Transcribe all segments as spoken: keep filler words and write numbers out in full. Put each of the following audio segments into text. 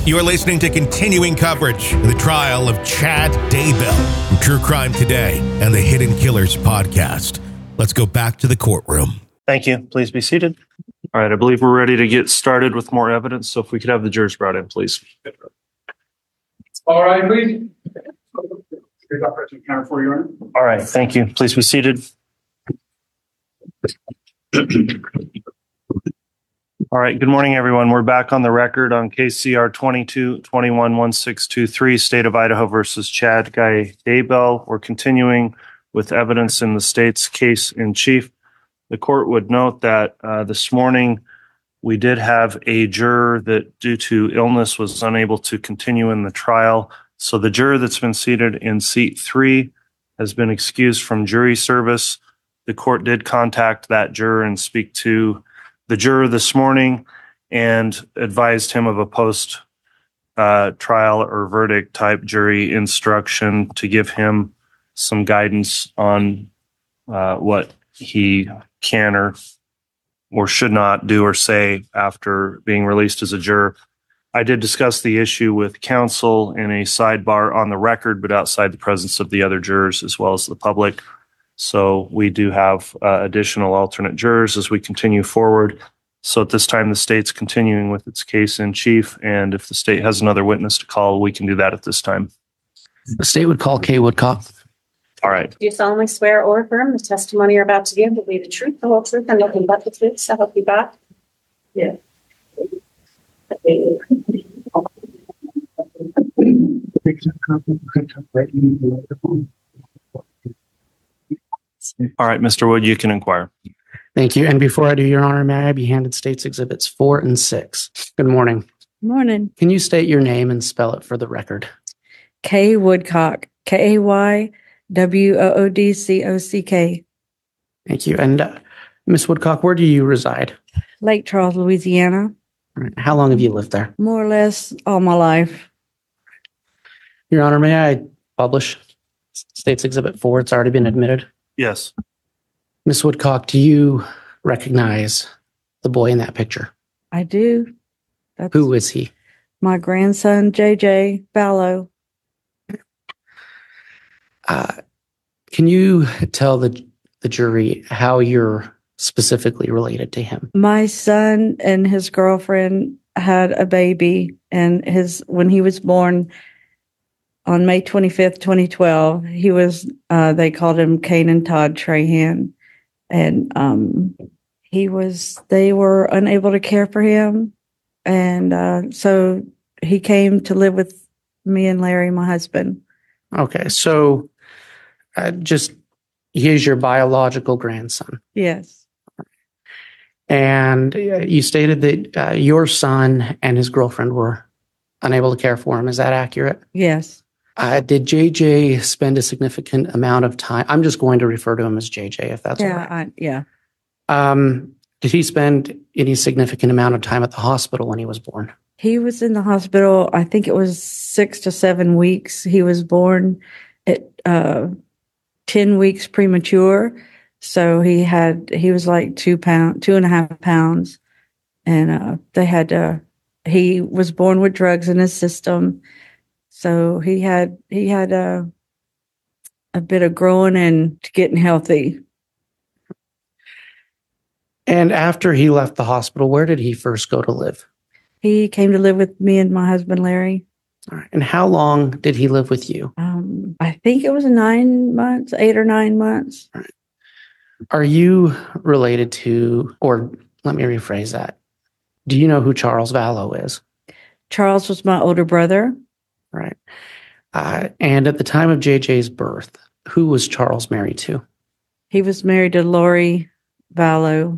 You are listening to continuing coverage of the trial of Chad Daybell from True Crime Today and the Hidden Killers podcast. Let's go back to the courtroom. Thank you. Please be seated. All right, I believe we're ready to get started with more evidence. So if we could have the jurors brought in, please. All right, please. Counter for you. All right, thank you. Please be seated. All right, good morning, everyone. We're back on the record on case C R twenty-two twenty-one one six two three, State of Idaho versus Chad Guy Daybell. We're continuing with evidence in the state's case in chief. The court would note that uh, this morning we did have a juror that, due to illness, was unable to continue in the trial. So the juror that's been seated in seat three has been excused from jury service. The court did contact that juror and speak to the juror this morning and advised him of a post uh, trial or verdict type jury instruction to give him some guidance on uh, what he can or or should not do or say after being released as a juror. I did discuss the issue with counsel in a sidebar on the record, but outside the presence of the other jurors as well as the public. So we do have uh, additional alternate jurors as we continue forward. So at this time, the state's continuing with its case in chief. And if the state has another witness to call, we can do that at this time. The state would call Kay Woodcock. All right. Do you solemnly swear or affirm the testimony you're about to give will be the truth, the whole truth, and nothing but the truth? So help you God? Yeah. All right, Mister Wood, you can inquire. Thank you. And before I do, Your Honor, may I be handed State's Exhibits four and six? Good morning. Morning. Can you state your name and spell it for the record? Kay Woodcock. K A Y W O O D C O C K. Thank you. And uh, Miss Woodcock, where do you reside? Lake Charles, Louisiana. All right. How long have you lived there? More or less all my life. Your Honor, may I publish State's Exhibit four? It's already been admitted. Yes. Miss Woodcock, do you recognize the boy in that picture? I do. That's Who is he? my grandson, J J Ballo. Uh, can you tell the the jury how you're specifically related to him? My son and his girlfriend had a baby, and his when he was born on May twenty-fifth, twenty twelve, he was, uh, they called him Kanan Todd Trahan. And um, he was, they were unable to care for him. And uh, so he came to live with me and Larry, my husband. Okay, so uh, just, he is your biological grandson. Yes. And uh, you stated that uh, your son and his girlfriend were unable to care for him. Is that accurate? Yes. Uh, did J J spend a significant amount of time? I'm just going to refer to him as J J, if that's Yeah. all right. I, yeah. Um, did he spend any significant amount of time at the hospital when he was born? He was in the hospital, I think it was six to seven weeks. He was born at uh, ten weeks premature. So he had, he was like two pound, two and a half pounds. And uh, they had to, he was born with drugs in his system. So he had, he had a, a bit of growing and getting healthy. And after he left the hospital, where did he first go to live? He came to live with me and my husband, Larry. All right. And how long did he live with you? Um, I think it was nine months, eight or nine months. All right. Are you related to, or let me rephrase that. Do you know who Charles Vallow is? Charles was my older brother. Right. Uh, and at the time of J J's birth, who was Charles married to? He was married to Lori Vallow.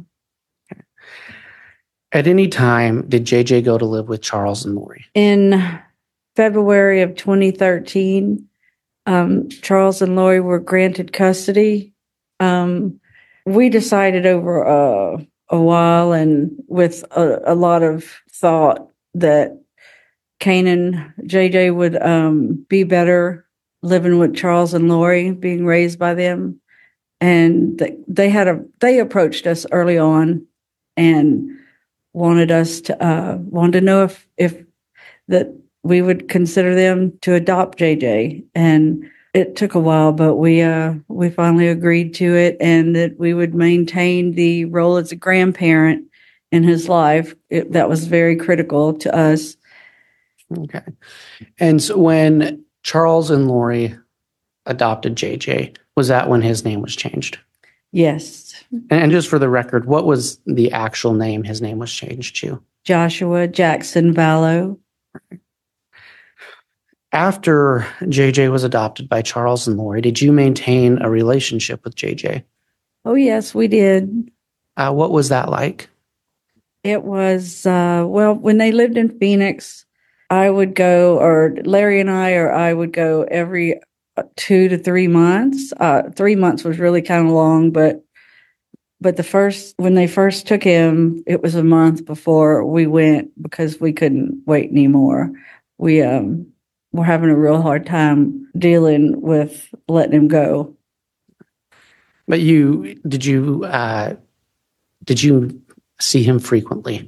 At any time, did J J go to live with Charles and Lori? In February of twenty thirteen, um, Charles and Lori were granted custody. Um, we decided over uh, a while and with a, a lot of thought that Kanan, J J would um, be better living with Charles and Lori, being raised by them. And they, they had a, they approached us early on and wanted us to, uh, wanted to know if, if that we would consider them to adopt J J. And it took a while, but we uh, we finally agreed to it, and that we would maintain the role as a grandparent in his life. It, that was very critical to us. Okay. And so when Charles and Lori adopted J J, was that when his name was changed? Yes. And just for the record, what was the actual name his name was changed to? Joshua Jackson Vallow. After J J was adopted by Charles and Lori, did you maintain a relationship with J J? Oh, yes, we did. Uh, what was that like? It was, uh, well, when they lived in Phoenix, I would go, or Larry and I, or I would go every two to three months. Uh, three months was really kind of long, but but the first, when they first took him, it was a month before we went because we couldn't wait anymore. We um, were having a real hard time dealing with letting him go. But you, did you, uh, did you see him frequently?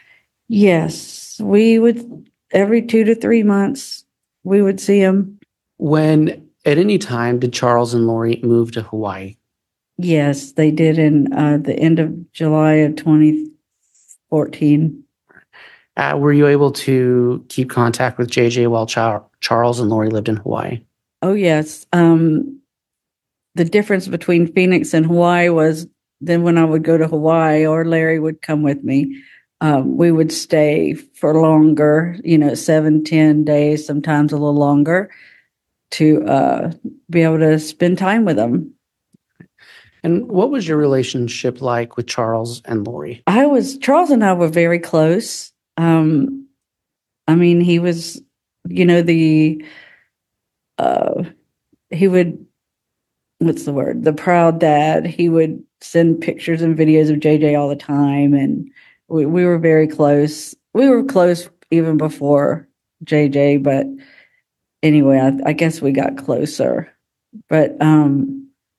Yes, we would, every two to three months, we would see him. When, at any time, did Charles and Lori move to Hawaii? Yes, they did in uh, the end of July of twenty fourteen. Uh, were you able to keep contact with J J while Char- Charles and Lori lived in Hawaii? Oh, yes. Um, the difference between Phoenix and Hawaii was then when I would go to Hawaii or Larry would come with me, um, we would stay for longer, you know, seven, ten days, sometimes a little longer, to uh, be able to spend time with them. And what was your relationship like with Charles and Lori? I was, Charles and I were very close. Um, I mean, he was, you know, the, uh, he would, what's the word? The proud dad. He would send pictures and videos of J J all the time. And we, we were very close. We were close even before J J, but anyway, I, I guess we got closer. But, um,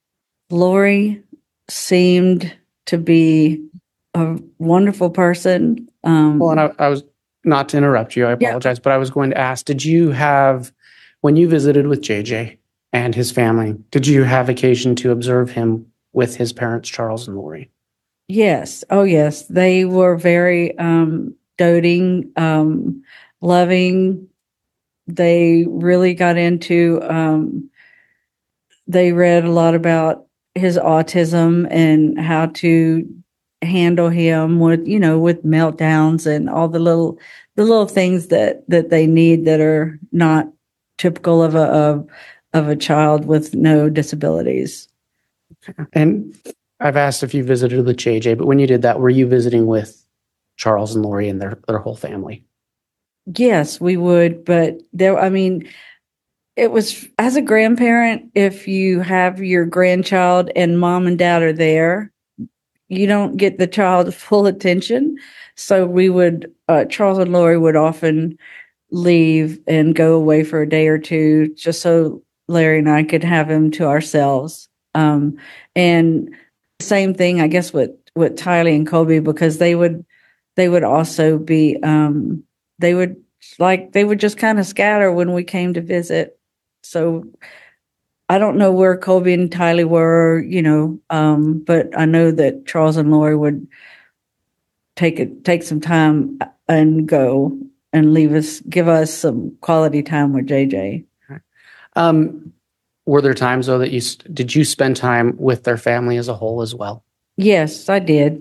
Lori seemed to be a wonderful person. Um, Well, and I, I was, not to interrupt you, I apologize, yeah. But I was going to ask, did you have, when you visited with J J and his family, did you have occasion to observe him with his parents, Charles and Lori? Yes. Oh, yes. They were very um, doting, um, loving. They really got into, um, they read a lot about his autism and how to handle him with, you know, with meltdowns and all the little, the little things that, that they need that are not typical of a, of, of a child with no disabilities. And I've asked if you visited with J J, but when you did that, were you visiting with Charles and Lori and their, their whole family? Yes, we would. But there, I mean, it was, as a grandparent, if you have your grandchild and mom and dad are there, you don't get the child's full attention. So we would, uh, Charles and Lori would often leave and go away for a day or two just so Larry and I could have him to ourselves. Um, and same thing, I guess, with, with Tylee and Colby, because they would, they would also be, um, they would like, they would just kind of scatter when we came to visit. So I don't know where Colby and Tylee were, you know, um, but I know that Charles and Lori would take it, take some time and go and leave us, give us some quality time with J J. Um, were there times though that you, did you spend time with their family as a whole as well? Yes, I did.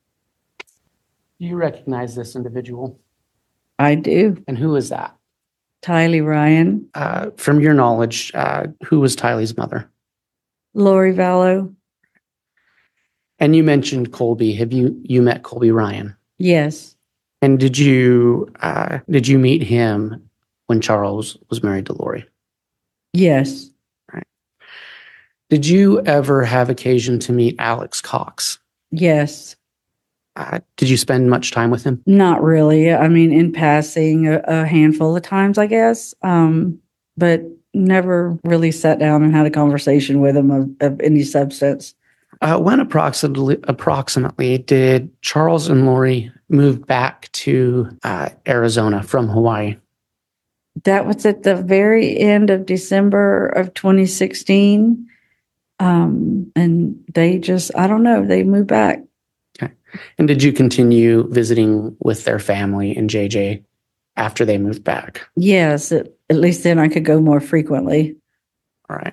Do you recognize this individual? I do. And who is that? Tylee Ryan. Uh, from your knowledge, uh, who was Tylee's mother? Lori Vallow. And you mentioned Colby. Have you you met Colby Ryan? Yes. And did you uh, did you meet him when Charles was married to Lori? Yes. Right. Did you ever have occasion to meet Alex Cox? Yes. Uh, did you spend much time with him? Not really. I mean, in passing a, a handful of times, I guess, um, but never really sat down and had a conversation with him of, of any substance. Uh, when approximately, approximately did Charles and Lori move back to uh, Arizona from Hawaii? That was at the very end of December of twenty sixteen. Um, and they just, I don't know, they moved back. Okay. And did you continue visiting with their family and J J after they moved back? Yes, at, at least then I could go more frequently. All right.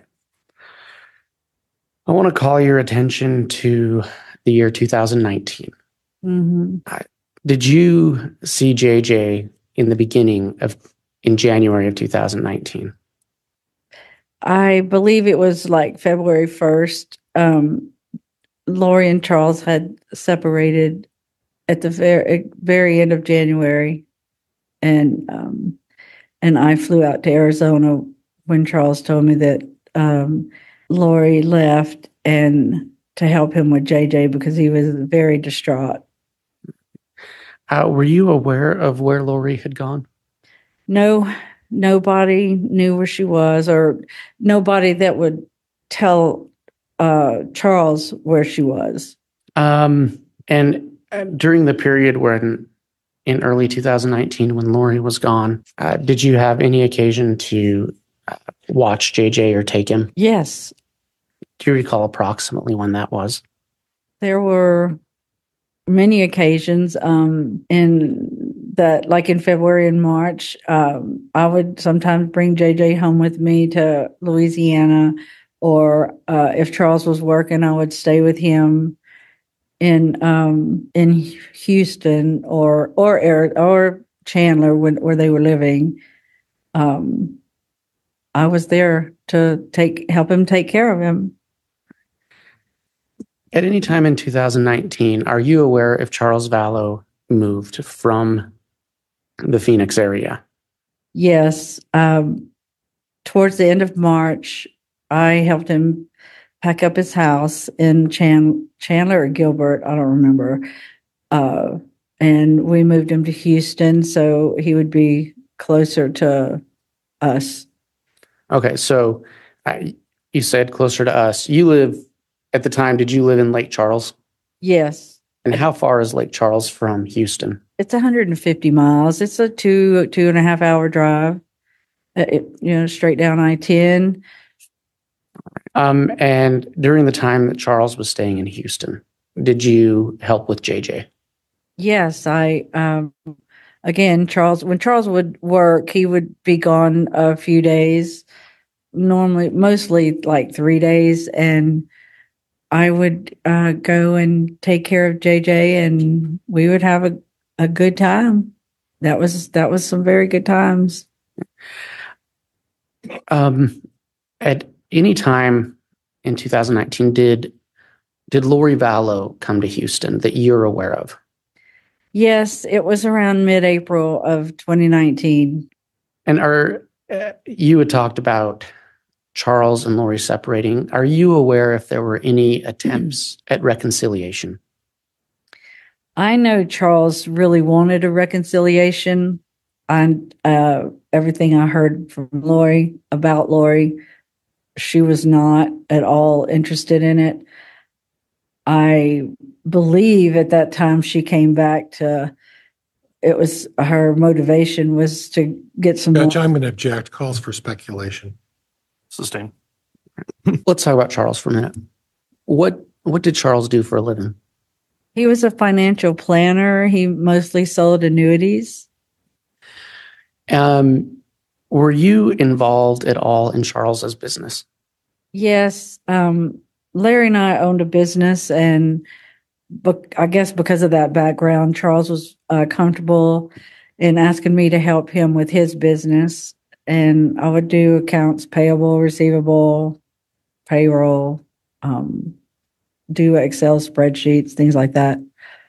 I want to call your attention to the year two thousand nineteen. Mm-hmm. Uh, did you see J J in the beginning of, in January of two thousand nineteen? I believe it was like February first. Um, Lori and Charles had separated at the very, very end of January. And, um, and I flew out to Arizona when Charles told me that, um, Lori left and to help him with J J because he was very distraught. Uh, were you aware of where Lori had gone? No, nobody knew where she was, or nobody that would tell uh, Charles where she was. Um, and uh, during the period when, in early two thousand nineteen, when Lori was gone, uh, did you have any occasion to uh, watch J J or take him? Yes. Do you recall approximately when that was? There were many occasions um, in that, like in February and March, um, I would sometimes bring J J home with me to Louisiana, or uh, if Charles was working, I would stay with him in um, in Houston or or or Chandler when, where they were living. Um, I was there to take help him take care of him. At any time in two thousand nineteen, are you aware if Charles Vallow moved from the Phoenix area? Yes. Um, towards the end of March, I helped him pack up his house in Chan- Chandler or Gilbert, I don't remember. Uh, and we moved him to Houston so he would be closer to us. Okay, so uh, you said closer to us. You live, at the time, did you live in Lake Charles? Yes. And how far is Lake Charles from Houston? It's one hundred fifty miles. It's a two, two and a half hour drive, uh, it, you know, straight down I ten. Um, and during the time that Charles was staying in Houston, did you help with J J? Yes, I, um, again, Charles, when Charles would work, he would be gone a few days, normally, mostly like three days. And I would uh, go and take care of J J and we would have a, a good time. That was, that was some very good times. Um, at any time in two thousand nineteen, did did Lori Vallow come to Houston that you're aware of? Yes, it was around mid-April of twenty nineteen. And are uh, you had talked about Charles and Lori separating. Are you aware if there were any attempts at reconciliation? I know Charles really wanted a reconciliation. And uh, everything I heard from Lori about Lori, she was not at all interested in it. I believe at that time she came back to, it was her motivation was to get some Judge, more. I'm going to object. Calls for speculation. Sustain. Let's talk about Charles for a minute. What what did Charles do for a living? He was a financial planner. He mostly sold annuities. Um, were you involved at all in Charles's business? Yes. Um, Larry and I owned a business, and but I guess because of that background, Charles was uh, comfortable in asking me to help him with his business. And I would do accounts payable, receivable, payroll, um, do Excel spreadsheets, things like that.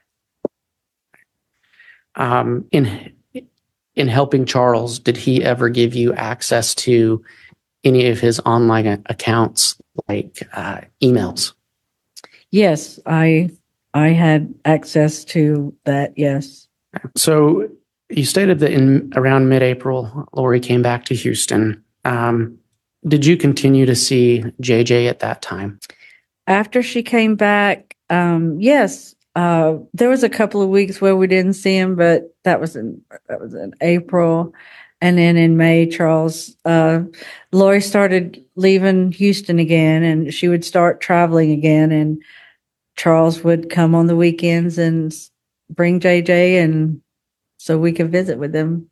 Um, in in helping Charles, did he ever give you access to any of his online accounts, like uh, emails? Yes, I I had access to that. Yes. So you stated that in around mid-April, Lori came back to Houston. Um, did you continue to see J J at that time? After she came back, um, yes, uh, there was a couple of weeks where we didn't see him, but that was in that was in April. And then in May, Charles, uh, Lori started leaving Houston again, and she would start traveling again. And Charles would come on the weekends and s- bring J J, and so we could visit with them.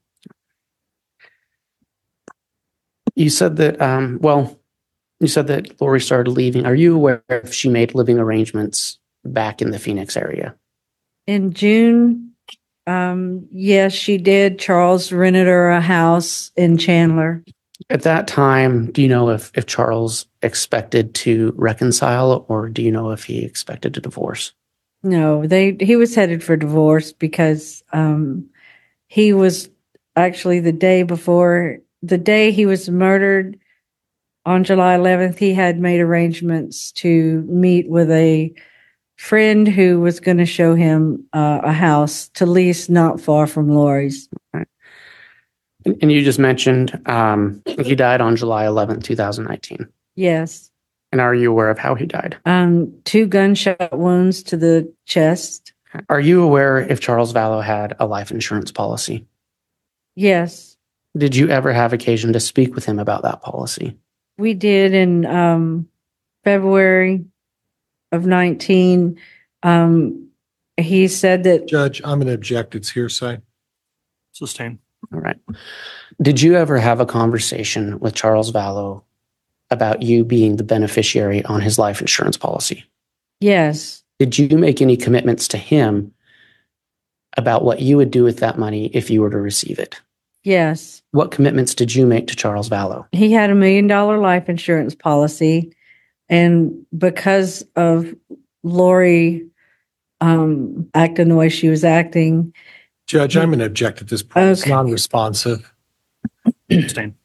You said that, um, well, you said that Lori started leaving. Are you aware if she made living arrangements back in the Phoenix area? In June, um, yes, she did. Charles rented her a house in Chandler. At that time, do you know if, if Charles expected to reconcile, or do you know if he expected to divorce? No, they he was headed for divorce because um, he was actually the day before, the day he was murdered on July eleventh, he had made arrangements to meet with a friend who was going to show him uh, a house to lease not far from Lori's. And, and you just mentioned um, he died on July eleventh, twenty nineteen. Yes. And are you aware of how he died? Um, two gunshot wounds to the chest. Are you aware if Charles Vallow had a life insurance policy? Yes. Did you ever have occasion to speak with him about that policy? We did in um, February of nineteen. Um, he said that Judge, I'm going to object. It's hearsay. Sustain. All right. Did you ever have a conversation with Charles Vallow about you being the beneficiary on his life insurance policy? yes, Did you make any commitments to him about what you would do with that money if you were to receive it? yes. What commitments did you make to Charles Vallow? He had a million dollar life insurance policy. And because of Lori um, acting the way she was acting, Judge, I'm going to object at this point. It's Okay. non-responsive. Sustain.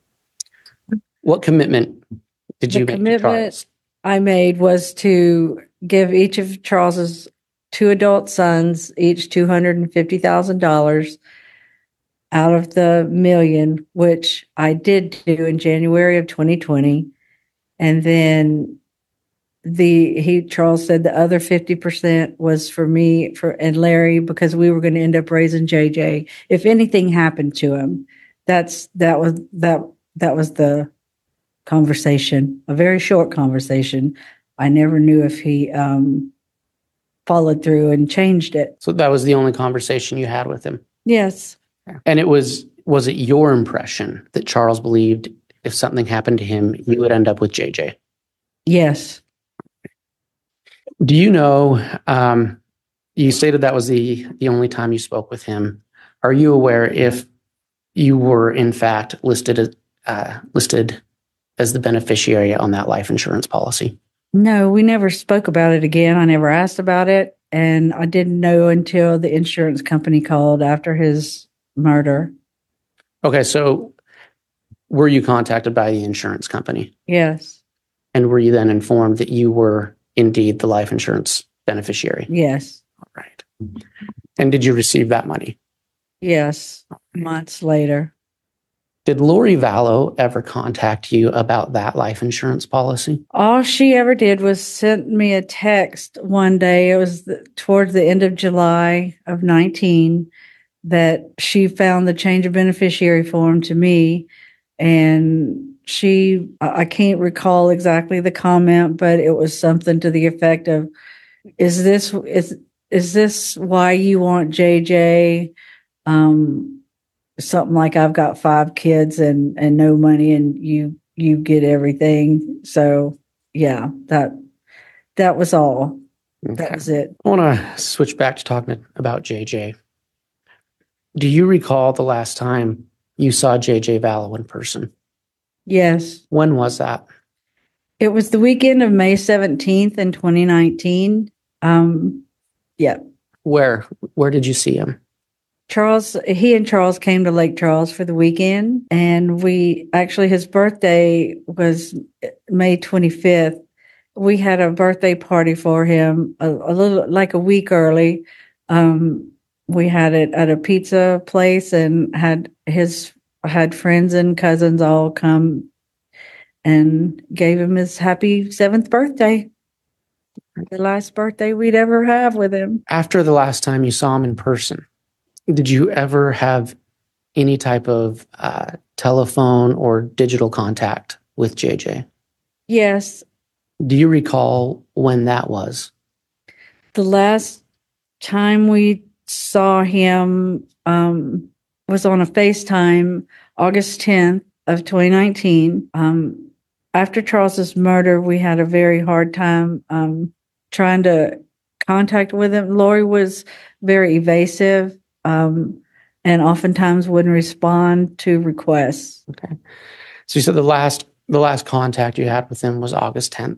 What commitment did The you make to commitment- Charles? I made was to give each of Charles's two adult sons each two hundred fifty thousand dollars out of the million, which I did do in January of twenty twenty. And then the he Charles said the other fifty percent was for me for and Larry, because we were going to end up raising J J if anything happened to him. That's that was that that was the conversation, a very short conversation. I never knew if he um, followed through and changed it. So that was the only conversation you had with him. Yes. And it was, was it your impression that Charles believed if something happened to him, you would end up with J J? Yes. Do you know, um, you stated that was the, the only time you spoke with him. Are you aware if you were in fact listed as, uh, listed as the beneficiary on that life insurance policy? No, we never spoke about it again. I never asked about it. And I didn't know until the insurance company called after his murder. Okay, so were you contacted by the insurance company? Yes. And were you then informed that you were indeed the life insurance beneficiary? Yes. All right. And did you receive that money? Yes. Months later. Did Lori Vallow ever contact you about that life insurance policy? All she ever did was send me a text one day. It was the, towards the end of July of nineteen that she found the change of beneficiary form to me. And she, I I can't recall exactly the comment, but it was something to the effect of, is this, is, is this why you want J J? Um, something like I've got five kids and, and no money and you, you get everything. So yeah, that, that was all. That Okay. was it. I want to switch back to talking about J J. Do you recall the last time you saw J J Vallow in person? Yes. When was that? It was the weekend of May seventeenth in twenty nineteen. Um, yeah. Where? Where did you see him? Charles, he and Charles came to Lake Charles for the weekend, and we actually, his birthday was May twenty-fifth. We had a birthday party for him a, a little like a week early. Um, we had it at a pizza place and had his had friends and cousins all come and gave him his happy seventh birthday. The last birthday we'd ever have with him. After the last time you saw him in person, did you ever have any type of uh, telephone or digital contact with J J? Yes. Do you recall when that was? The last time we saw him um, was on a FaceTime, August tenth of twenty nineteen. Um, after Charles's murder, we had a very hard time um, trying to contact with him. Lori was very evasive um, and oftentimes wouldn't respond to requests. Okay. So you said the last the last contact you had with him was August tenth.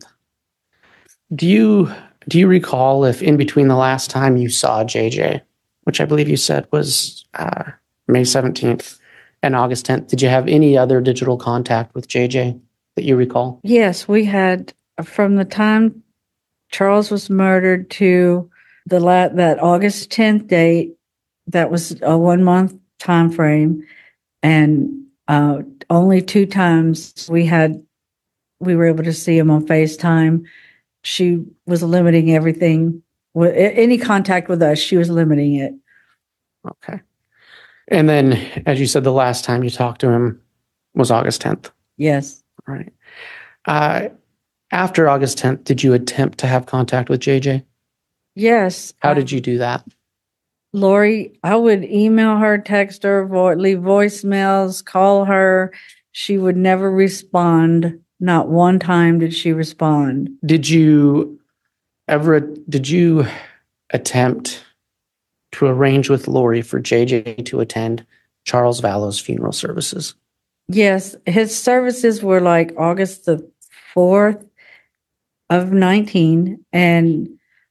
Do you do you recall if in between the last time you saw J J, which I believe you said was uh, May seventeenth, and August tenth, did you have any other digital contact with J J that you recall? Yes, we had from the time Charles was murdered to the la- that August tenth date. That was a one month time frame, and uh, only two times we had we were able to see him on FaceTime. She was limiting everything with any contact with us. She was limiting it. Okay. And then, as you said, the last time you talked to him was August tenth. Yes. All right. Uh, after August tenth, did you attempt to have contact with J J? Yes. How um, did you do that? Lori, I would email her, text her, vo- leave voicemails, call her. She would never respond. Not one time did she respond. Did you ever, did you attempt to arrange with Lori for J J to attend Charles Vallow's funeral services? Yes, his services were like August the fourth of nineteen, and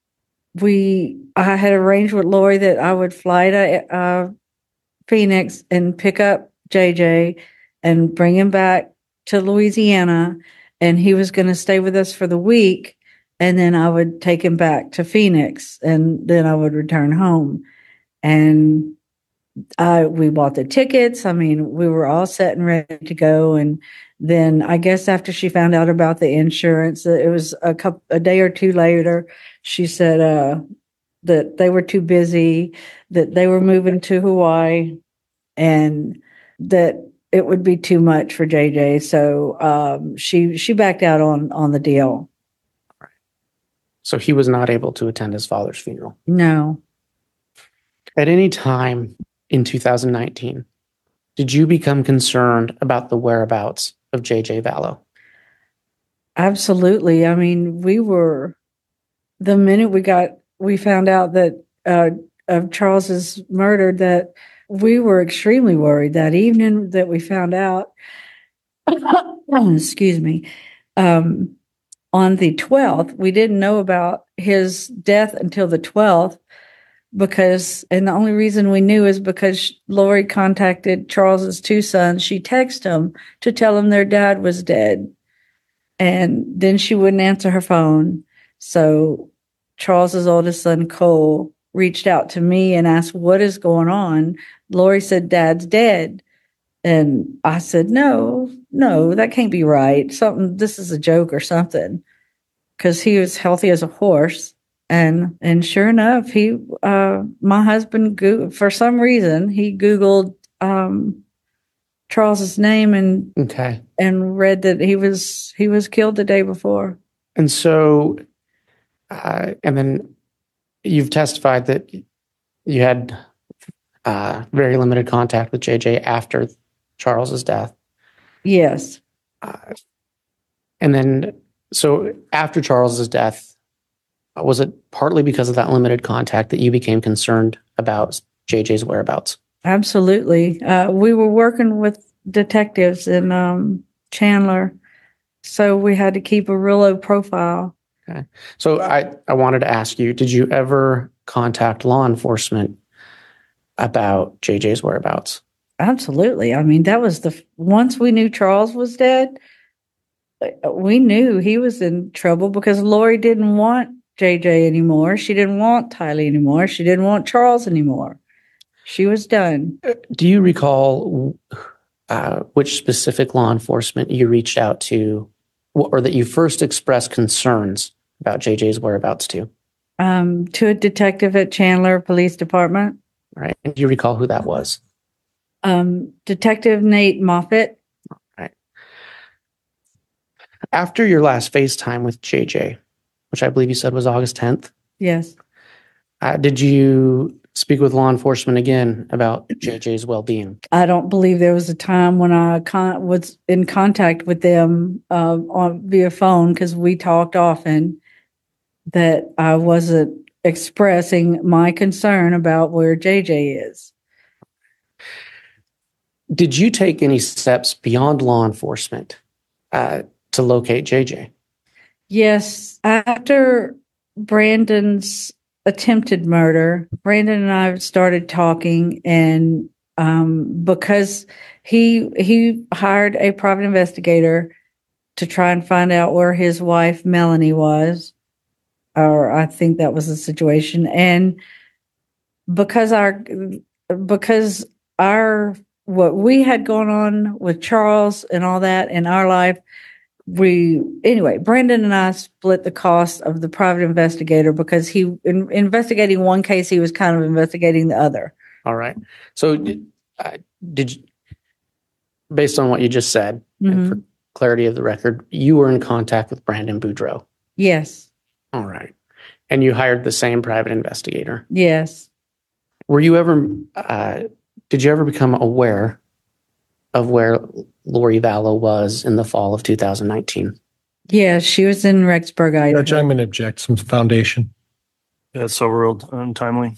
we I had arranged with Lori that I would fly to uh, Phoenix and pick up J J and bring him back to Louisiana, and he was going to stay with us for the week, and then I would take him back to Phoenix, and then I would return home. And I we bought the tickets. I mean, we were all set and ready to go. And then I guess after she found out about the insurance, it was a couple a day or two later, she said uh, that they were too busy, that they were moving to Hawaii, and that it would be too much for J J. So um, she she backed out on on the deal. So he was not able to attend his father's funeral. No. At any time in two thousand nineteen, did you become concerned about the whereabouts of J J Vallow? Absolutely. I mean, we were, the minute we got, we found out that uh, of Charles's murder, that we were extremely worried. That evening that we found out, excuse me, um, on the twelfth, we didn't know about his death until the twelfth. Because, and the only reason we knew is because Lori contacted Charles's two sons. She texted them to tell them their dad was dead. And then she wouldn't answer her phone. So Charles's oldest son, Cole, reached out to me and asked, what is going on? Lori said, Dad's dead. And I said, no, no, that can't be right. Something, this is a joke or something. Because he was healthy as a horse. And and sure enough, he uh, my husband Go- for some reason he Googled um, Charles's name and Okay. and read that he was he was killed the day before. And so, uh, and then you've testified that you had uh, very limited contact with J J after Charles's death. Yes, Uh, and then, so after Charles's death, was it partly because of that limited contact that you became concerned about J J's whereabouts? absolutely. Uh, we were working with detectives in um, Chandler, so we had to keep a real low profile. Okay. So I, I wanted to ask you, did you ever contact law enforcement about J J's whereabouts? Absolutely. I mean, that was the once we knew Charles was dead, we knew he was in trouble because Lori didn't want J J anymore. She didn't want Tylee anymore. She didn't want Charles anymore. She was done. Do you recall uh, which specific law enforcement you reached out to or that you first expressed concerns about J J's whereabouts to? Um, to a detective at Chandler Police Department. Right. And do you recall who that was? Um, Detective Nate Moffett. After your last FaceTime with J J, which I believe you said was August tenth, Yes. uh, did you speak with law enforcement again about J J's well-being? I don't believe there was a time when I con- was in contact with them uh, on via phone, because we talked often, that I wasn't expressing my concern about where J J is. Did you take any steps beyond law enforcement uh, to locate J J? Yes, after Brandon's attempted murder, Brandon and I started talking, and um, because he he hired a private investigator to try and find out where his wife Melanie was, or I think that was the situation, and because our because our what we had going on with Charles and all that in our life, we anyway Brandon and I split the cost of the private investigator, because he in investigating one case, he was kind of investigating the other. All right. So uh, did you, based on what you just said, and Mhm. for clarity of the record, you were in contact with Brandon Boudreaux. Yes. All right. And you hired the same private investigator. Yes. Were you ever, uh, did you ever become aware of where Lori Vallow was in the fall of two thousand nineteen? Yes, she was in Rexburg, Idaho. Judge, I'm going to object some foundation. That's overruled, untimely.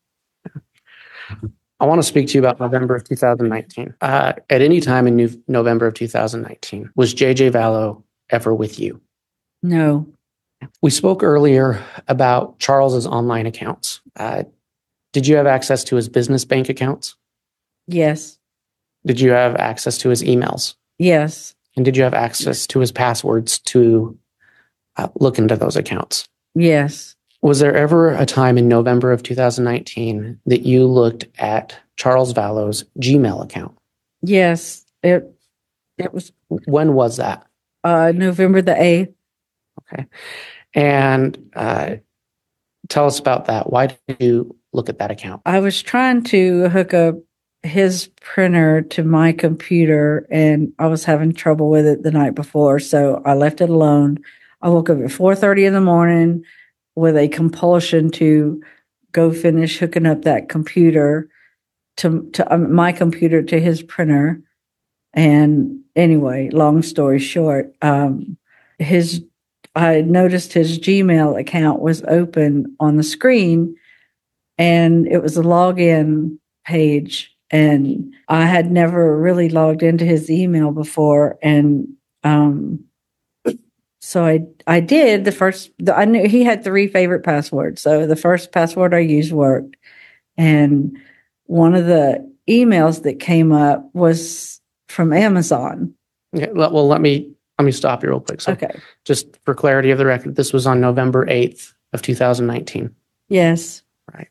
I want to speak to you about November of two thousand nineteen. Uh, at any time in New- November of two thousand nineteen, was J J Vallow ever with you? No. We spoke earlier about Charles's online accounts. Uh, did you have access to his business bank accounts? Yes. Did you have access to his emails? Yes. And did you have access to his passwords to uh, look into those accounts? Yes. Was there ever a time in November of two thousand nineteen that you looked at Charles Vallow's Gmail account? Yes. It it was When was that? uh, November the eighth. Okay. And uh, tell us about that. Why did you look at that account? I was trying to hook up his printer to my computer, and I was having trouble with it the night before, so I left it alone. I woke up at four thirty in the morning with a compulsion to go finish hooking up that computer to to um, my computer to his printer. And anyway, long story short, um, his I noticed his Gmail account was open on the screen, and it was a login page. And I had never really logged into his email before. And um, so I I did the first, the, I knew he had three favorite passwords. So the first password I used worked. And one of the emails that came up was from Amazon. Okay, let- well, let me let me stop you real quick. So, Okay. just for clarity of the record, this was on November eighth of two thousand nineteen. Yes. Right.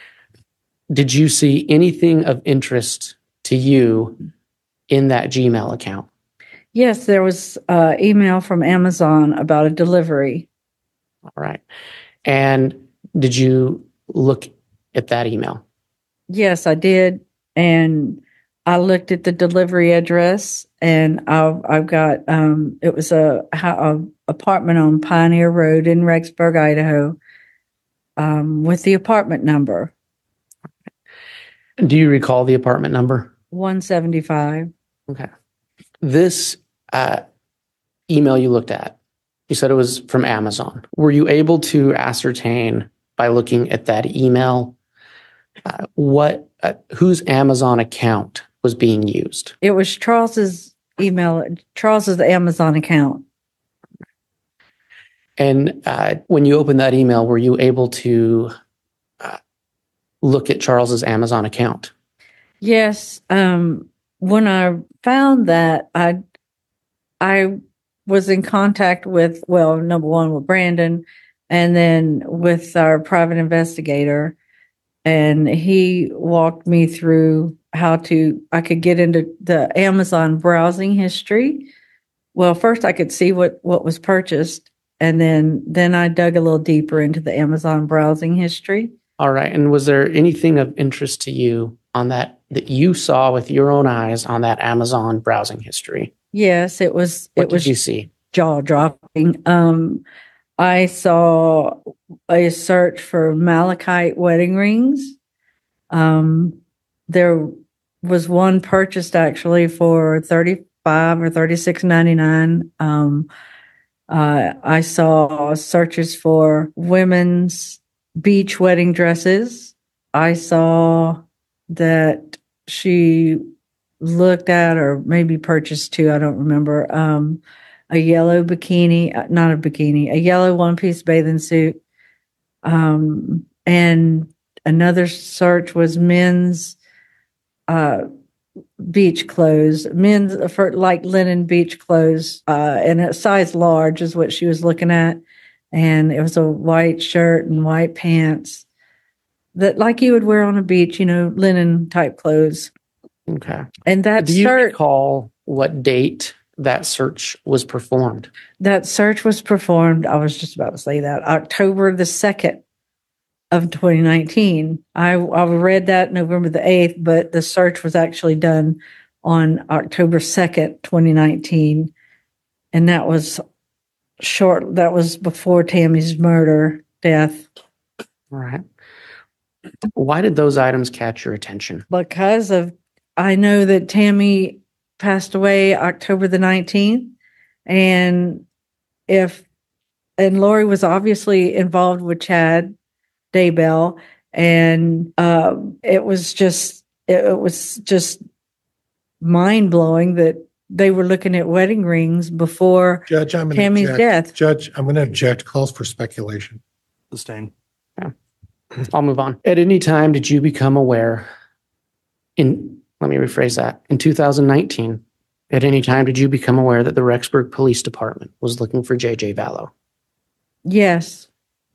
Did you see anything of interest to you in that Gmail account? Yes, there was uh email from Amazon about a delivery. All right. And did you look at that email? Yes, I did. And I looked at the delivery address, and I've, I've got, um, it was a, a apartment on Pioneer Road in Rexburg, Idaho, um, with the apartment number Do you recall the apartment number? one seventy-five. Okay. This uh, email you looked at, you said it was from Amazon. Were you able to ascertain by looking at that email uh, what uh, whose Amazon account was being used? It was Charles's email, Charles's Amazon account. And uh, when you opened that email, were you able to uh, look at Charles's Amazon account? Yes. Um, when I found that, I, I was in contact with, well, number one, with Brandon, and then with our private investigator. And he walked me through how to, I could get into the Amazon browsing history. Well, first I could see what, what was purchased. And then, then I dug a little deeper into the Amazon browsing history. All right. And was there anything of interest to you on that that you saw with your own eyes on that Amazon browsing history? Yes, it was. What it was did you see? jaw dropping. Um, I saw a search for malachite wedding rings. Um, there was one purchased actually for thirty-five or thirty-six ninety-nine. Um, uh, I saw searches for women's beach wedding dresses. I saw that she looked at or maybe purchased two, I don't remember, um, a yellow bikini, uh, not a bikini, a yellow one-piece bathing suit. Um, and another search was men's uh, beach clothes, men's for like linen beach clothes, uh, and a size large is what she was looking at. And it was a white shirt and white pants that like you would wear on a beach, you know, linen type clothes. Okay. And that Do you search, recall what date that search was performed? that search was performed, I was just about to say that, October the second of twenty nineteen. I, I read that November the eighth, but the search was actually done on October second, twenty nineteen. And that was short, that was before Tammy's murder, death. All right. Why did those items catch your attention? Because of, I know that Tammy passed away October the nineteenth. And if, and Lori was obviously involved with Chad Daybell. And um, it was just, it, it was just mind blowing that they were looking at wedding rings before Judge, I'm going to Tammy's object. death. Judge, I'm going to object. Calls for speculation. Sustained. I'll move on. At any time, did you become aware in, let me rephrase that, in two thousand nineteen, at any time, did you become aware that the Rexburg Police Department was looking for J J Vallow? Yes.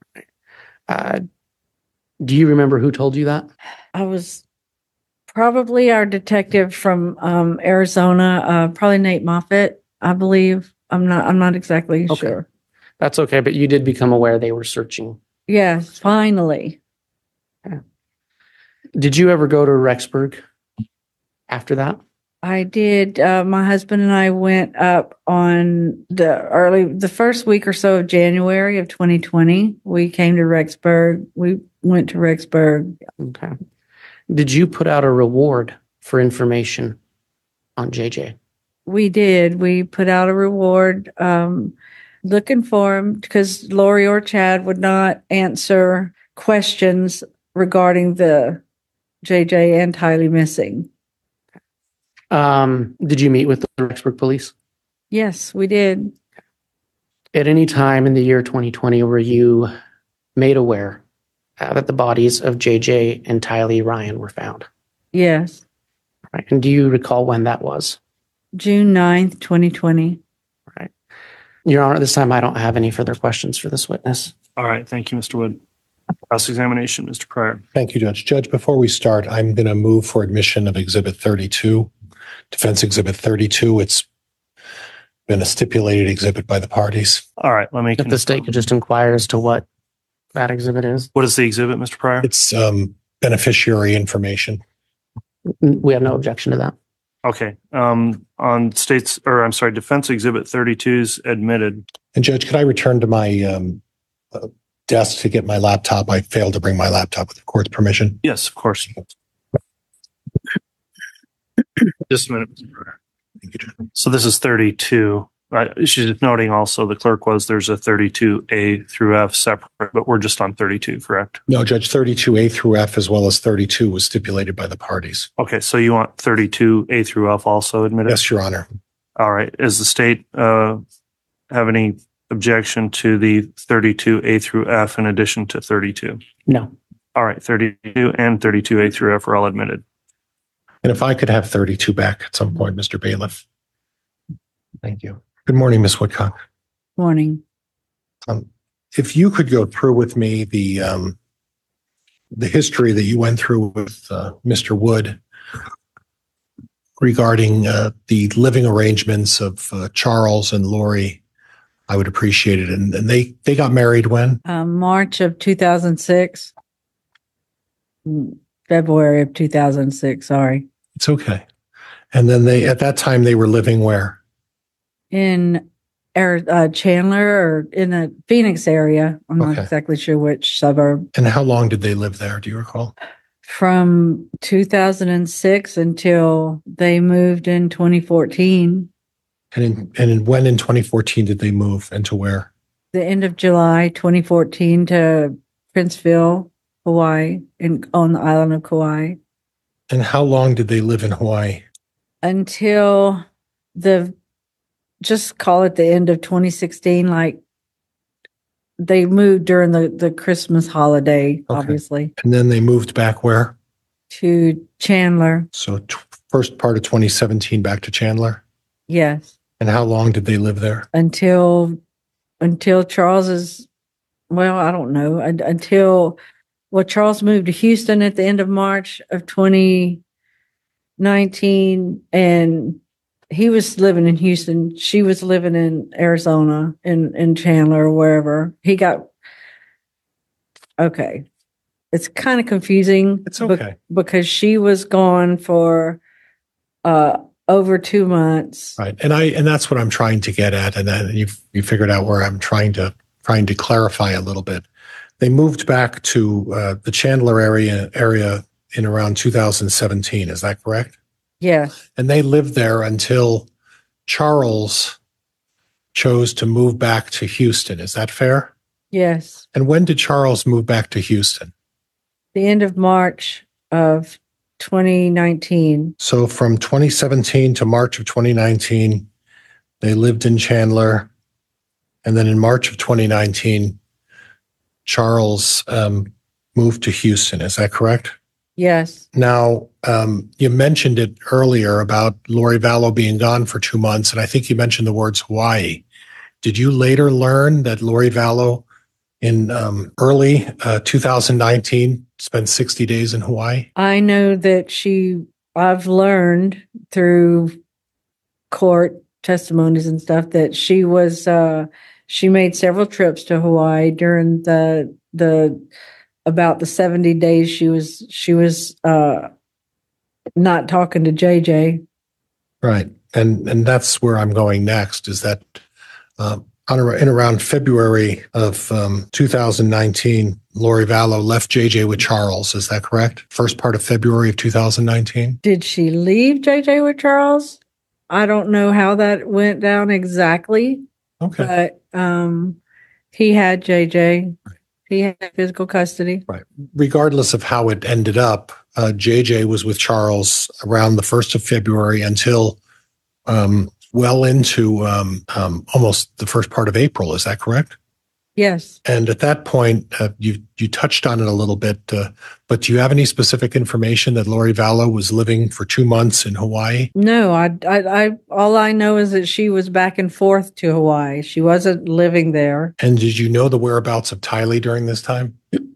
Uh, do you remember who told you that? I was probably our detective from um, Arizona, uh, probably Nate Moffett, I believe. I'm not, I'm not exactly Okay. sure. That's okay, but you did become aware they were searching. Yes, finally. Did you ever go to Rexburg after that? I did. Uh, my husband and I went up on the early, the first week or so of January of twenty twenty. We came to Rexburg. We went to Rexburg. Okay. Did you put out a reward for information on J J? We did. We put out a reward um, looking for him because Lori or Chad would not answer questions regarding the J J and Tylee missing. Um, did you meet with the Rexburg police? Yes, we did. At any time in the year twenty twenty, were you made aware uh, that the bodies of J J and Tylee Ryan were found? Yes. Right. And do you recall when that was? June ninth, twenty twenty. Right. Your Honor, at this time, I don't have any further questions for this witness. All right. Thank you, Mister Wood. Cross-examination, Mister Pryor. Thank you, Judge. Judge, before we start, I'm going to move for admission of Exhibit thirty-two, Defense Exhibit thirty-two. It's been a stipulated exhibit by the parties. All right. Let me. If the state could just inquire as to what that exhibit is. What is the exhibit, Mister Pryor? It's um, beneficiary information. We have no objection to that. Okay. Um, on states, or I'm sorry, Defense Exhibit thirty-two is admitted. And Judge, could I return to my um, uh, desk to get my laptop? I failed to bring my laptop with the court's permission. Yes, of course. Just a minute, Mister Pryor. Thank you, Judge. So this is thirty-two. Uh, she's just noting also the clerk was there's a thirty-two A through F separate, but we're just on thirty-two, correct? No, Judge, thirty-two A through F as well as thirty-two was stipulated by the parties. Okay, so you want thirty-two A through F also admitted? Yes, Your Honor. All right. Does the state uh, have any objection to the thirty-two A through F in addition to thirty-two? No. All right, thirty-two and thirty-two A through F are all admitted. And if I could have thirty-two back at some point, Mister Bailiff. Thank you. Good morning, Miz Woodcock. Morning. Um, if you could go through with me the um, the history that you went through with uh, Mister Wood regarding uh, the living arrangements of uh, Charles and Lori, I would appreciate it. And, and they they got married when? Um, March of two thousand six. They February of two thousand six. Sorry. It's okay. And then they, at that time, they were living where? In Ar- uh, Chandler or in the Phoenix area. I'm not Okay. exactly sure which suburb. And how long did they live there? Do you recall? From two thousand six until they moved in twenty fourteen. And in, and in, when in twenty fourteen did they move and to where? The end of July twenty fourteen to Princeville, Hawaii, in, on the island of Kauai. And how long did they live in Hawaii? Until the, just call it the end of twenty sixteen, like they moved during the, the Christmas holiday, obviously, And then they moved back where? to Chandler. So t- first part of twenty seventeen back to Chandler. Yes. And how long did they live there? Until, until Charles's, well, I don't know, un- until, well, Charles moved to Houston at the end of March of twenty nineteen, and he was living in Houston. She was living in Arizona, in, in Chandler, or wherever. He got, okay. It's kind of confusing. It's be- okay. because she was gone for uh, over two months. Right. And I, and that's what I'm trying to get at. And then you you figured out where I'm trying to, trying to clarify a little bit. They moved back to uh, the Chandler area, area in around two thousand seventeen. Is that correct? Yes. And they lived there until Charles chose to move back to Houston. Is that fair? Yes. And when did Charles move back to Houston? The end of March of twenty nineteen. So from twenty seventeen to March of twenty nineteen, they lived in Chandler. And then in March of twenty nineteen, Charles um, moved to Houston. Is that correct? Yes. Now, um, you mentioned it earlier about Lori Vallow being gone for two months, and I think you mentioned the words Hawaii. Did you later learn that Lori Vallow in um, early uh, two thousand nineteen spent sixty days in Hawaii? I know that she, I've learned through court testimonies and stuff that she was, uh, she made several trips to Hawaii during the, the, about the seventy days she was, she was, uh, not talking to J J. Right. And and that's where I'm going next, is that um, on a, in around February of um, two thousand nineteen, Lori Vallow left J J with Charles. Is that correct? First part of February of two thousand nineteen? Did she leave J J with Charles? I don't know how that went down exactly, Okay. but um, he had J J. He had physical custody. Regardless of how it ended up, uh, J J was with Charles around the first of February until um, well into um, um, almost the first part of April. Is that correct? Yes. And at that point, uh, you you touched on it a little bit, uh, but do you have any specific information that Lori Vallow was living for two months in Hawaii? No, I, I, I, all I know is that she was back and forth to Hawaii. She wasn't living there. And did you know the whereabouts of Tylee during this time?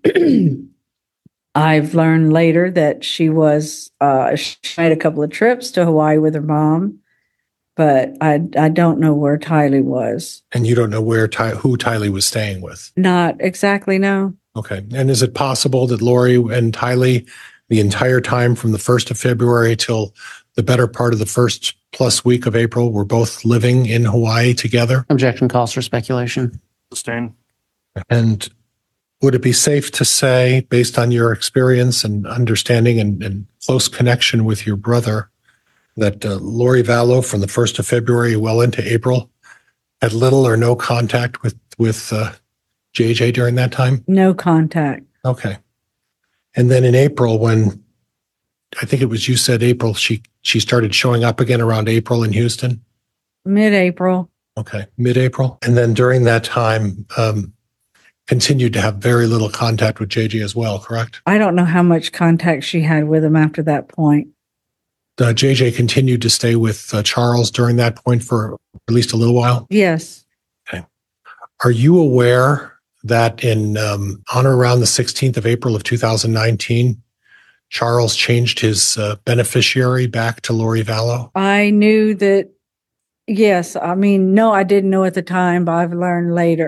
I've learned later that she was, uh, she made a couple of trips to Hawaii with her mom, but I, I don't know where Tylee was. And you don't know where Ty- who Tylee was staying with? Not exactly, no. Okay. And is it possible that Lori and Tylee, the entire time from the first of February till the better part of the first plus week of April, were both living in Hawaii together? Objection calls for speculation. Sustain. And would it be safe to say, based on your experience and understanding and, and close connection with your brother, that uh, Lori Vallow from the first of February well into April had little or no contact with, with uh, J J during that time? No contact. Okay. And then in April, when I think it was you said April, she, she started showing up again around April in Houston? Mid-April. Okay. Mid-April. And then during that time, um, continued to have very little contact with J J as well, correct? I don't know how much contact she had with him after that point. Uh, J J continued to stay with uh, Charles during that point for at least a little while. Yes. Are you aware that in um, on or around the sixteenth of April of two thousand nineteen, Charles changed his uh, beneficiary back to Lori Vallow? I knew that, yes. I mean, no, I didn't know at the time, but I've learned later.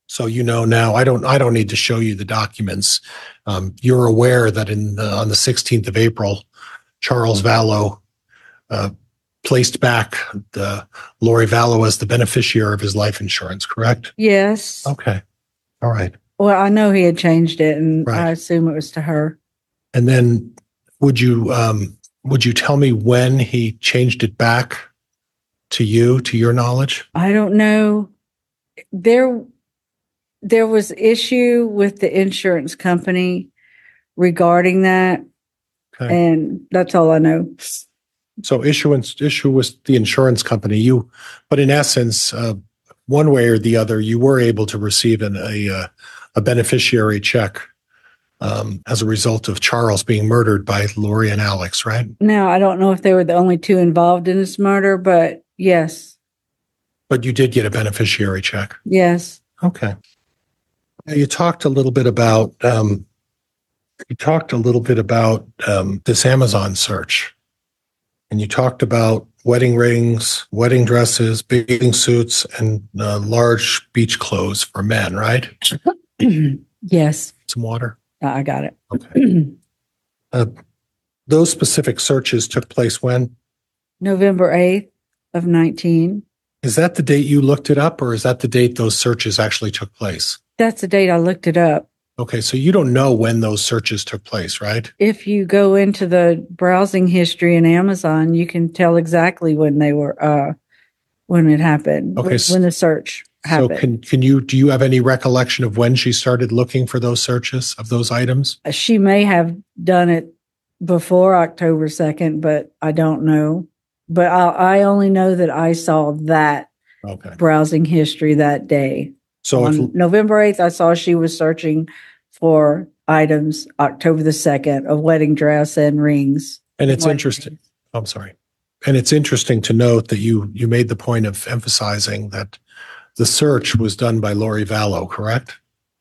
So you know now, I don't I don't need to show you the documents. Um, you're aware that in the, on the sixteenth of April, Charles Vallow uh, placed back the Lori Vallow as the beneficiary of his life insurance, correct? Yes. Okay. All right. Well, I know he had changed it, and Right. I assume it was to her. And then would you um, would you tell me when he changed it back to you, to your knowledge? I don't know. There, there was issue with the insurance company regarding that, Okay. and that's all I know. So issuance issue was the insurance company. You, but in essence, uh, one way or the other, you were able to receive an, a uh, a beneficiary check um, as a result of Charles being murdered by Lori and Alex, right? Now, I don't know if they were the only two involved in this murder, but yes, But you did get a beneficiary check. yes. Okay. Now, you talked a little bit about um, you talked a little bit about um, this Amazon search, and you talked about wedding rings, wedding dresses, bathing suits, and uh, large beach clothes for men. Right? Yes, Some water. I got it. Okay. Uh, those specific searches took place when? November eighth of nineteen. Is that the date you looked it up, or is that the date those searches actually took place? That's the date I looked it up. Okay, so you don't know when those searches took place, right? If you go into the browsing history in Amazon, you can tell exactly when they were, uh, when it happened, Okay, when, so- when the search So happened. can can you do you have any recollection of when she started looking for those searches of those items? She may have done it before October second, but I don't know. But I, I only know that I saw that Okay. browsing history that day. So On if, November eighth, I saw she was searching for items. October the second, a wedding dress and rings. and it's Wedding interesting. rings. I'm sorry. And it's interesting to note that you you made the point of emphasizing that the search was done by Lori Vallow, correct?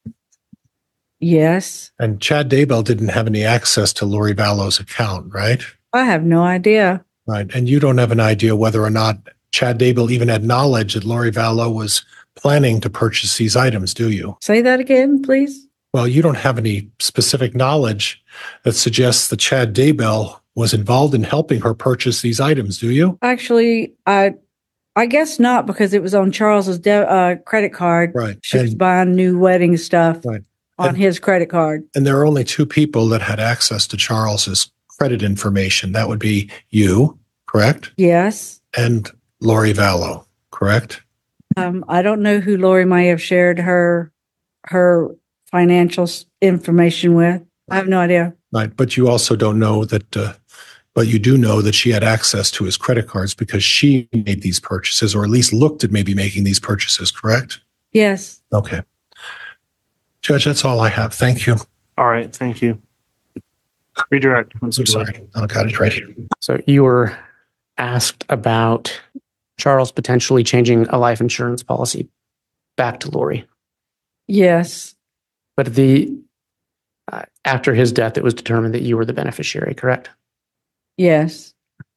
Yes. And Chad Daybell didn't have any access to Lori Vallow's account, right? I have no idea. Right. And you don't have an idea whether or not Chad Daybell even had knowledge that Lori Vallow was planning to purchase these items, do you? Say that again, please. Well, you don't have any specific knowledge that suggests that Chad Daybell was involved in helping her purchase these items, do you? Actually, I I guess not, because it was on Charles's de- uh, credit card. Right. She was And, buying new wedding stuff Right. on And- his credit card. and there are only two people that had access to Charles's credit information. That would be you, correct? Yes. And Lori Vallow, correct? Um, I don't know who Lori may have shared her her financial s- information with. I have no idea. Right. But you also don't know that, uh, but you do know that she had access to his credit cards because she made these purchases, or at least looked at maybe making these purchases, correct? Yes. Okay. Judge, that's all I have. Thank you. All right, thank you. Redirect. I'm sorry. I got it right here. So you were asked about Charles potentially changing a life insurance policy back to Lori. Yes. But the uh, after his death, it was determined that you were the beneficiary, correct? Yes.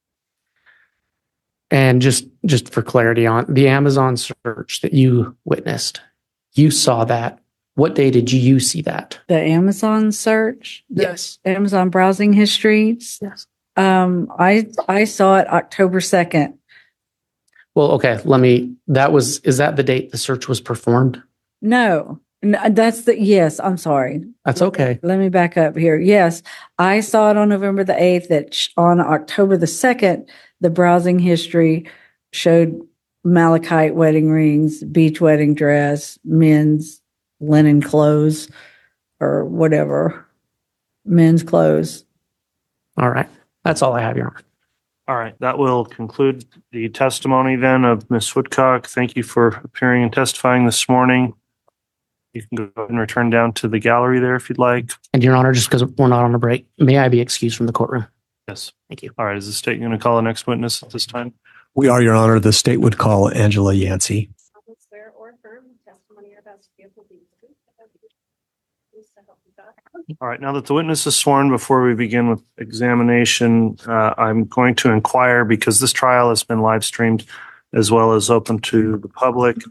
And just just for clarity on the Amazon search that you witnessed, you saw that. What day did you see that? The Amazon search. The Yes. Amazon browsing history. Yes. Um, I I saw it October second. Well, okay. Let me. That was. Is that the date the search was performed? No, N- that's the yes. I'm sorry. That's okay. Let me back up here. Yes, I saw it on November the eighth. That sh- on October the second, the browsing history showed malachite wedding rings, beach wedding dress, men's linen clothes, or whatever, men's clothes. All right. That's all I have, Your Honor. All right, that will conclude the testimony then of Miz Woodcock. Thank you for appearing and testifying this morning. You can go ahead and return down to the gallery there if you'd like. And Your Honor, just because we're not on a break, may I be excused from the courtroom? Yes. Thank you. All right, is the state going to call the next witness at this time? We are, Your Honor. The state would call Angela Yancey. I will swear or affirm the testimony you're about to give will be the truth. Please so help you God. All right, now that the witness is sworn, before we begin with examination, uh, I'm going to inquire, because this trial has been live streamed as well as open to the public.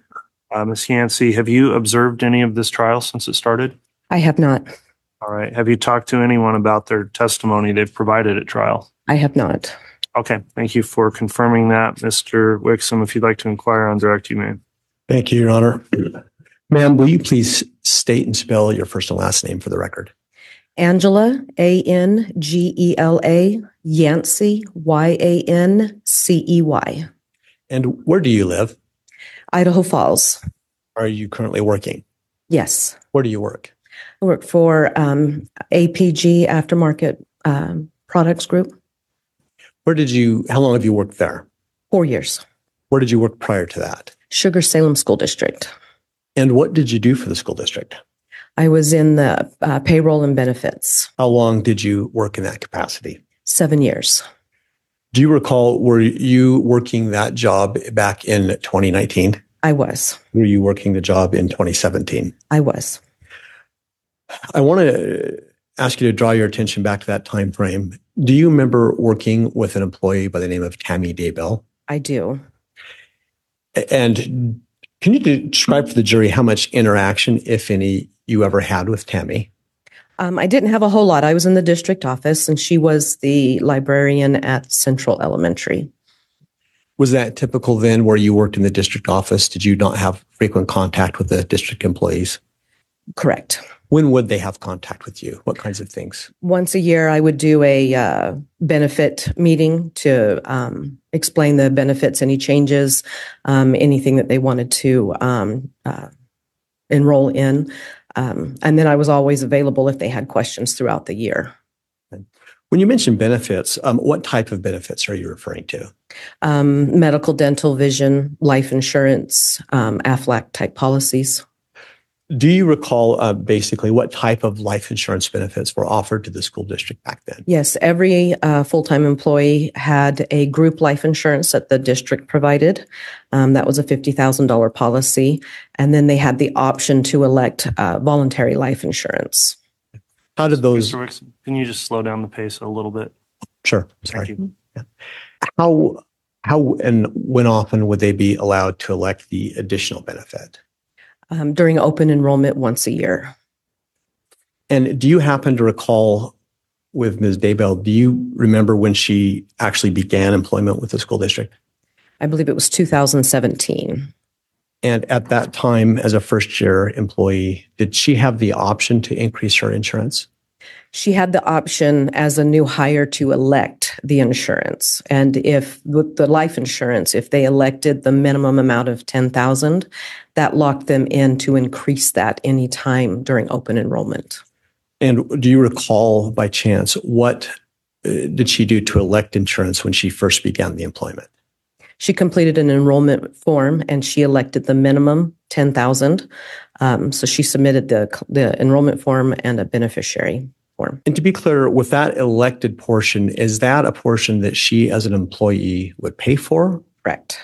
Uh, Miz Yancey, have you observed any of this trial since it started? I have not. All right. Have you talked to anyone about their testimony they've provided at trial? I have not. Okay. Thank you for confirming that. Mister Wixom, if you'd like to inquire on direct, you may. Thank you, Your Honor. Ma'am, will you please state and spell your first and last name for the record? Angela, A N G E L A, Yancey, Y A N C E Y. And where do you live? Idaho Falls. Are you currently working? Yes. Where do you work? I work for um, A P G Aftermarket um, Products Group. Where did you, how long have you worked there? Four years. Where did you work prior to that? Sugar Salem School District. And what did you do for the school district? I was in the uh, payroll and benefits. How long did you work in that capacity? Seven years. Do you recall, were you working that job back in twenty nineteen? I was. Were you working the job in twenty seventeen? I was. I want to ask you to draw your attention back to that time frame. Do you remember working with an employee by the name of Tammy Daybell? I do. And can you describe for the jury how much interaction, if any, you ever had with Tammy? Um, I didn't have a whole lot. I was in the district office, and she was the librarian at Central Elementary. Was that typical then where you worked in the district office? Did you not have frequent contact with the district employees? Correct. When would they have contact with you? What kinds of things? Once a year, I would do a uh, benefit meeting to um, explain the benefits, any changes, um, anything that they wanted to um, uh, enroll in. Um, and then I was always available if they had questions throughout the year. When you mention benefits, um, what type of benefits are you referring to? Um, medical, dental, vision, life insurance, um, Aflac type policies. Do you recall uh, basically what type of life insurance benefits were offered to the school district back then? Yes, every uh, full-time employee had a group life insurance that the district provided. Um, that was a fifty thousand dollars policy. And then they had the option to elect uh, voluntary life insurance. How did those... Mister Wixom, can you just slow down the pace a little bit? Sure. Sorry. Thank you. Yeah. How, how and when often would they be allowed to elect the additional benefit? Um, during open enrollment once a year. And do you happen to recall with Miz Daybell, do you remember when she actually began employment with the school district? I believe it was two thousand seventeen. And at that time, as a first year employee, did she have the option to increase her insurance? She had the option as a new hire to elect the insurance. And if with the life insurance, if they elected the minimum amount of ten thousand dollars, that locked them in to increase that any time during open enrollment. And do you recall by chance, what uh, did she do to elect insurance when she first began the employment? She completed an enrollment form and she elected the minimum ten thousand dollars. Um, so she submitted the, the enrollment form and a beneficiary form. And to be clear, with that elected portion, is that a portion that she as an employee would pay for? Correct.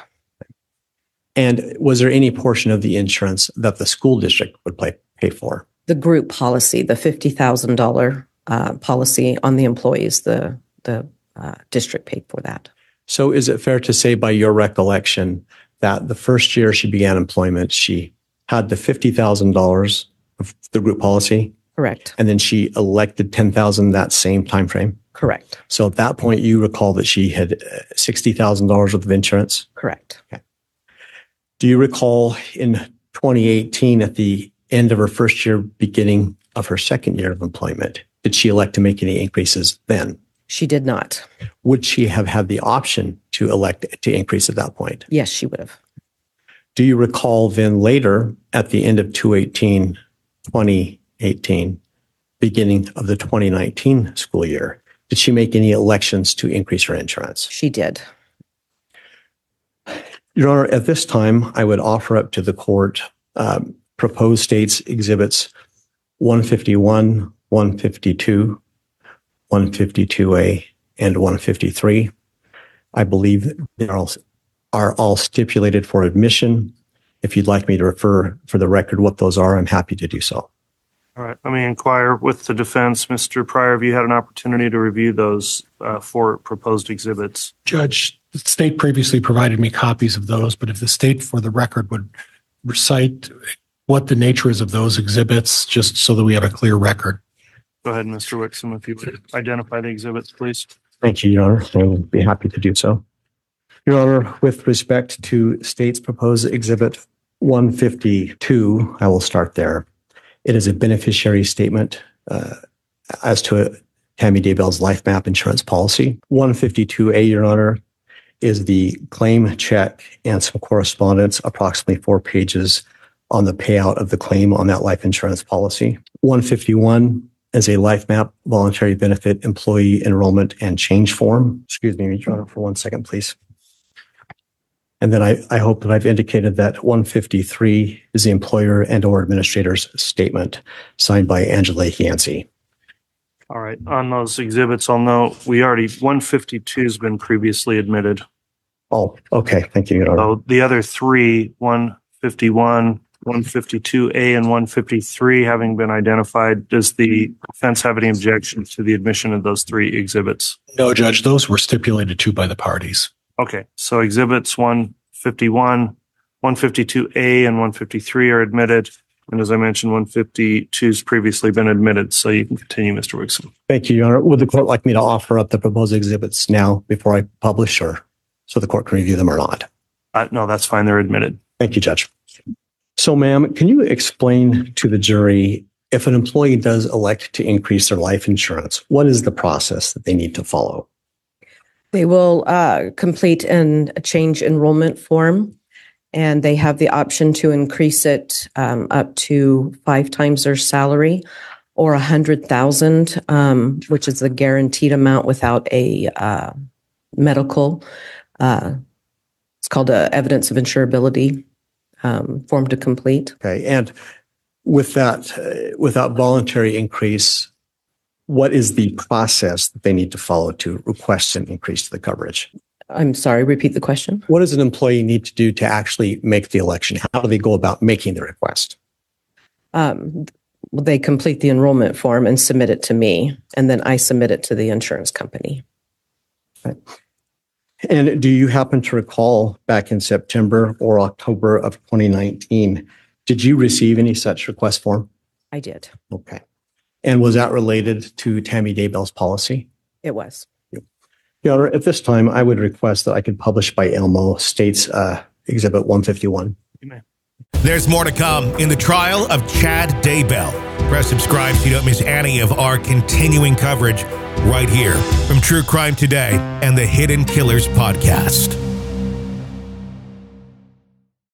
And was there any portion of the insurance that the school district would pay, pay for? The group policy, the fifty thousand dollars uh, policy on the employees, the, the uh, district paid for that. So is it fair to say by your recollection that the first year she began employment, she had the fifty thousand dollars of the group policy? Correct. And then she elected ten thousand dollars that same time frame? Correct. So at that point, you recall that she had sixty thousand dollars worth of insurance? Correct. Okay. Do you recall in twenty eighteen, at the end of her first year, beginning of her second year of employment, did she elect to make any increases then? She did not. Would she have had the option to elect to increase at that point? Yes, she would have. Do you recall then later at the end of two eighteen, twenty eighteen, beginning of the twenty nineteen school year, did she make any elections to increase her insurance? She did. Your Honor, at this time, I would offer up to the court um, proposed states exhibits one fifty-one, one fifty-two, one fifty-two A, and one fifty-three. I believe they are all, are all stipulated for admission. If you'd like me to refer for the record what those are, I'm happy to do so. All right. Let me inquire with the defense. Mister Pryor, have you had an opportunity to review those uh, four proposed exhibits? Judge, the state previously provided me copies of those, but if the state, for the record, would recite what the nature is of those exhibits, just so that we have a clear record? Go ahead, Mister Wixom, if you would identify the exhibits, please. Thank you, Your Honor. I will be happy to do so. Your Honor, with respect to state's proposed exhibit one fifty-two, I will start there. It is a beneficiary statement uh, as to a, Tammy Daybell's life map insurance policy. one fifty-two A, Your Honor, is the claim check and some correspondence, approximately four pages on the payout of the claim on that life insurance policy. one fifty-one is a life map voluntary benefit employee enrollment and change form. Excuse me, Your Honor, for one second, please. And then I, I hope that I've indicated that one fifty-three is the employer and or administrator's statement signed by Angela Yancey. All right. On those exhibits, I'll note we already, one fifty-two has been previously admitted. Oh, okay. Thank you, Your Honor. So the other three, one fifty-one, one fifty-two A, and one fifty-three having been identified, does the defense have any objections to the admission of those three exhibits? No, Judge, those were stipulated to by the parties. Okay. So exhibits one fifty-one, one fifty-two A, and one fifty-three are admitted. And as I mentioned, one fifty-two has previously been admitted. So you can continue, Mister Wixom. Thank you, Your Honor. Would the court like me to offer up the proposed exhibits now before I publish, or so the court can review them or not? Uh, no, that's fine. They're admitted. Thank you, Judge. So, ma'am, can you explain to the jury, if an employee does elect to increase their life insurance, what is the process that they need to follow? They will uh, complete an, a change enrollment form, and they have the option to increase it um, up to five times their salary, or a hundred thousand, um, which is the guaranteed amount without a uh, medical. Uh, it's called a evidence of insurability um, form to complete. Okay, and with that, uh, without voluntary increase, what is the process that they need to follow to request an increase to the coverage? I'm sorry, repeat the question. What does an employee need to do to actually make the election? How do they go about making the request? Um, they complete the enrollment form and submit it to me, and then I submit it to the insurance company. Okay. And do you happen to recall back in September or October of twenty nineteen, did you receive any such request form? I did. Okay. And was that related to Tammy Daybell's policy? It was. Your Honor, at this time, I would request that I could publish by Elmo State's uh, Exhibit one fifty-one. There's more to come in the trial of Chad Daybell. Press subscribe so you don't miss any of our continuing coverage right here from True Crime Today and the Hidden Killers podcast.